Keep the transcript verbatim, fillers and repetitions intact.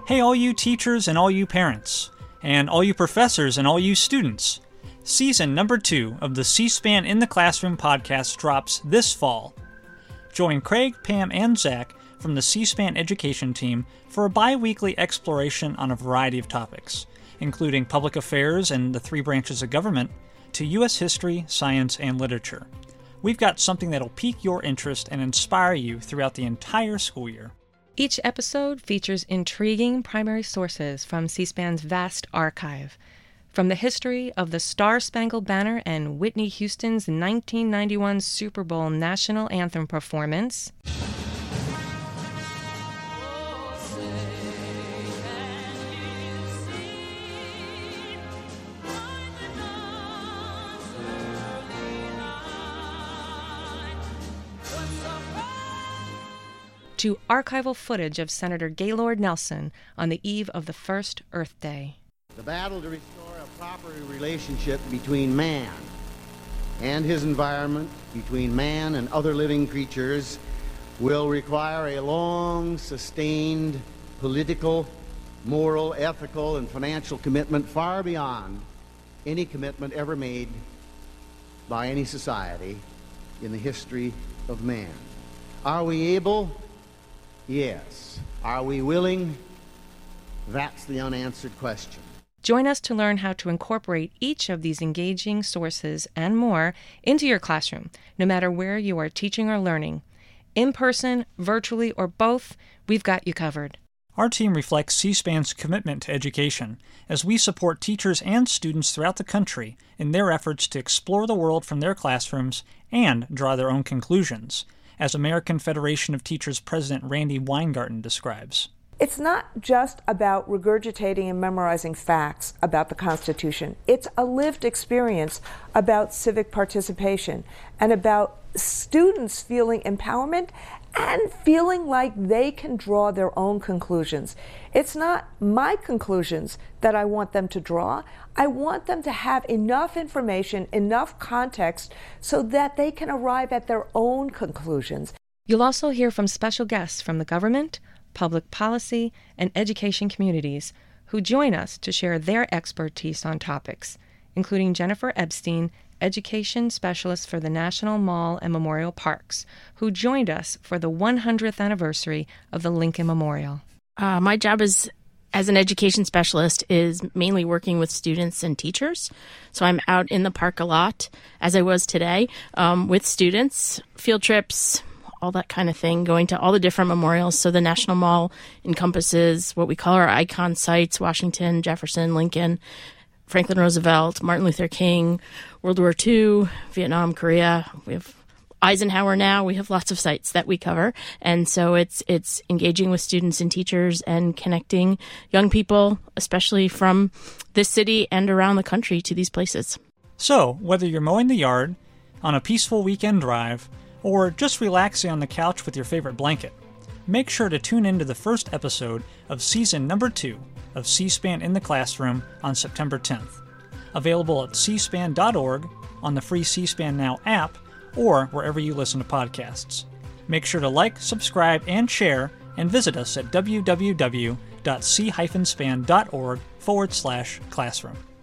Hey, all you teachers and all you parents, and all you professors and all you students. Season number two of the C-SPAN in the Classroom podcast drops this fall. Join Craig, Pam, and Zach from the C-SPAN education team for a bi-weekly exploration on a variety of topics, including public affairs and the three branches of government, to U S history, science, and literature. We've got something that'll pique your interest and inspire you throughout the entire school year. Each episode features intriguing primary sources from C-SPAN's vast archive. From the history of the Star-Spangled Banner and Whitney Houston's nineteen ninety-one Super Bowl national anthem performance, to archival footage of Senator Gaylord Nelson on the eve of the first Earth Day. The battle to restore a proper relationship between man and his environment, between man and other living creatures, will require a long, sustained political, moral, ethical, and financial commitment far beyond any commitment ever made by any society in the history of man. Are we able? Yes. Are we willing? That's the unanswered question. Join us to learn how to incorporate each of these engaging sources and more into your classroom, no matter where you are teaching or learning. In person, virtually, or both, we've got you covered. Our team reflects C-SPAN's commitment to education as we support teachers and students throughout the country in their efforts to explore the world from their classrooms and draw their own conclusions, as American Federation of Teachers President Randi Weingarten describes. It's not just about regurgitating and memorizing facts about the Constitution. It's a lived experience about civic participation and about students feeling empowerment and feeling like they can draw their own conclusions. It's not my conclusions that I want them to draw. I want them to have enough information, enough context, so that they can arrive at their own conclusions. You'll also hear from special guests from the government, public policy, and education communities who join us to share their expertise on topics, including Jennifer Epstein, education specialist for the National Mall and Memorial Parks, who joined us for the one hundredth anniversary of the Lincoln Memorial. Uh, my job is as an education specialist is mainly working with students and teachers. So I'm out in the park a lot, as I was today, um, with students, field trips, all that kind of thing, going to all the different memorials. So the National Mall encompasses what we call our icon sites: Washington, Jefferson, Lincoln, Franklin Roosevelt, Martin Luther King, World War Two, Vietnam, Korea. We have Eisenhower now. We have lots of sites that we cover. And so it's it's engaging with students and teachers and connecting young people, especially from this city and around the country, to these places. So, whether you're mowing the yard, on a peaceful weekend drive, or just relaxing on the couch with your favorite blanket, make sure to tune into the first episode of season number two of C-SPAN in the Classroom on September tenth. Available at c span dot org, on the free C-SPAN Now app, or wherever you listen to podcasts. Make sure to like, subscribe, and share, and visit us at w w w dot c span dot org forward slash classroom.